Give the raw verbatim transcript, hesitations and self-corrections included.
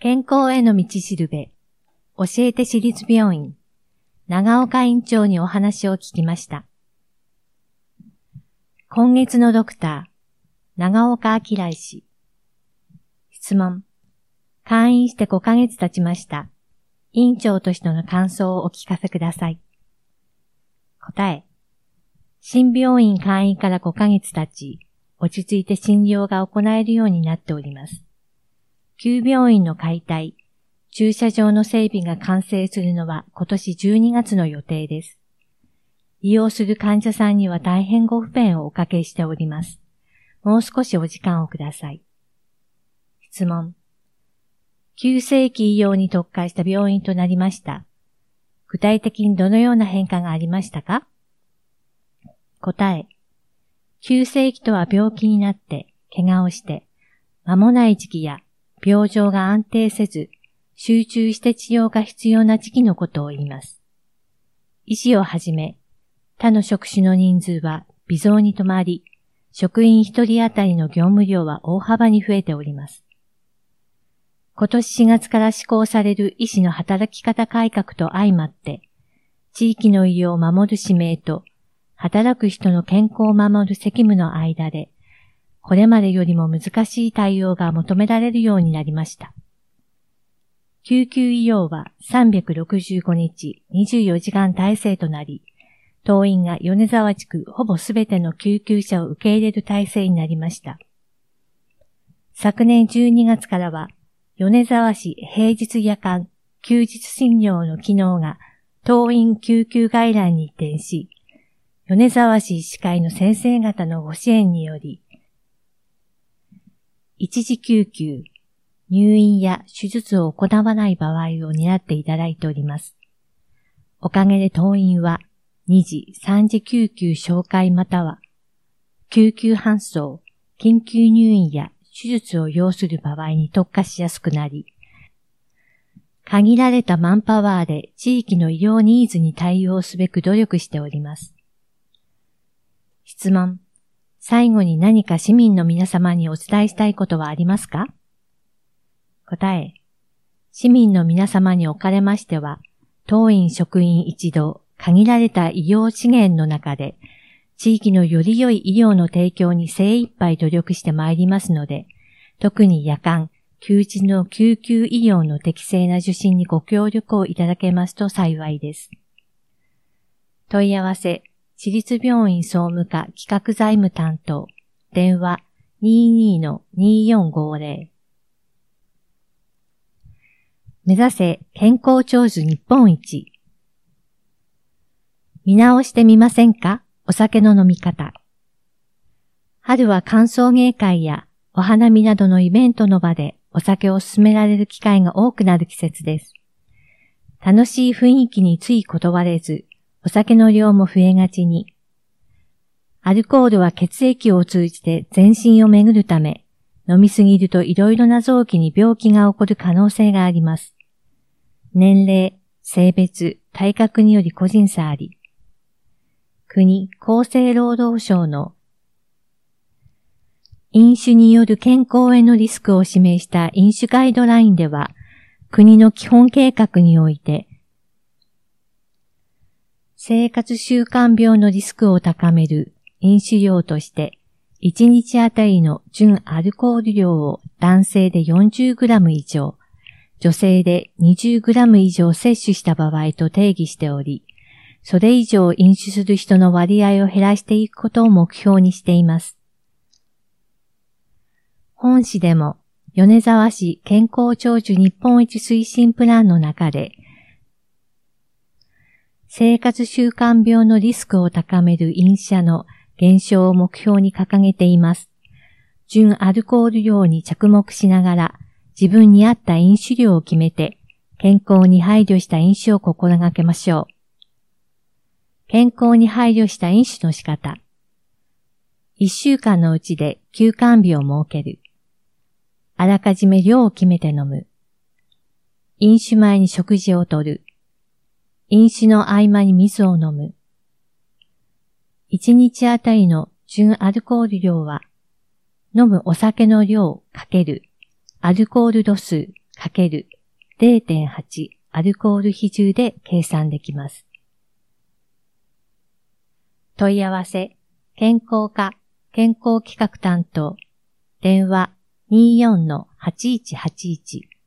健康への道しるべ、教えて私立病院、長岡院長にお話を聞きました。今月のドクター、長岡明医師。質問。開院してごかげつ経ちました。院長としての感想をお聞かせください。答え。新病院開院からごかげつ経ち、落ち着いて診療が行えるようになっております。旧病院の解体、駐車場の整備が完成するのは今年じゅうにがつの予定です。利用する患者さんには大変ご不便をおかけしております。もう少しお時間をください。質問。急性期医療に特化した病院となりました。具体的にどのような変化がありましたか？答え。急性期とは病気になって、怪我をして、間もない時期や病状が安定せず、集中して治療が必要な時期のことを言います。医師をはじめ、他の職種の人数は微増に止まり、職員一人当たりの業務量は大幅に増えております。今年しがつから施行される医師の働き方改革と相まって、地域の医療を守る使命と、働く人の健康を守る責務の間で、これまでよりも難しい対応が求められるようになりました。救急医療はさんびゃくろくじゅうごにちにじゅうよじかん体制となり、当院が米沢地区ほぼすべての救急車を受け入れる体制になりました。昨年じゅうにがつからは、米沢市平日夜間休日診療の機能が当院救急外来に移転し、米沢市医師会の先生方のご支援により、一時救急、入院や手術を行わない場合を担っていただいております。おかげで当院はにじ、さんじ救急紹介または救急搬送、緊急入院や手術を要する場合に特化しやすくなり、限られたマンパワーで地域の医療ニーズに対応すべく努力しております。質問。最後に何か市民の皆様にお伝えしたいことはありますか？答え。市民の皆様におかれましては、当院職員一同、限られた医療資源の中で、地域のより良い医療の提供に精一杯努力してまいりますので、特に夜間、休日の救急医療の適正な受診にご協力をいただけますと幸いです。問い合わせ、市立病院総務課企画財務担当、電話 にじゅうにのにじゅうよんごぜろ。目指せ健康長寿日本一。見直してみませんか？お酒の飲み方。春は歓送迎会やお花見などのイベントの場でお酒を勧められる機会が多くなる季節です。楽しい雰囲気につい断れず、お酒の量も増えがちに。アルコールは血液を通じて全身を巡るため、飲みすぎるといろいろな臓器に病気が起こる可能性があります。年齢、性別、体格により個人差あり。国、厚生労働省の飲酒による健康へのリスクを示した飲酒ガイドラインでは、国の基本計画において、生活習慣病のリスクを高める飲酒量として、いちにちあたりの純アルコール量を男性で よんじゅうグラム 以上、女性で にじゅうグラム 以上摂取した場合と定義しており、それ以上飲酒する人の割合を減らしていくことを目標にしています。本市でも、米沢市健康長寿日本一推進プランの中で、生活習慣病のリスクを高める飲酒者の減少を目標に掲げています。純アルコール量に着目しながら、自分に合った飲酒量を決めて、健康に配慮した飲酒を心がけましょう。健康に配慮した飲酒の仕方。いっしゅうかんのうちで休館日を設ける。あらかじめ量を決めて飲む。飲酒前に食事をとる。飲酒の合間に水を飲む。いちにちあたりの純アルコール量は、飲むお酒の量かけるアルコール度数かける ゼロてんはち アルコール比重で計算できます。問い合わせ、健康課、健康企画担当、電話 にじゅうよんのはちいちはちいち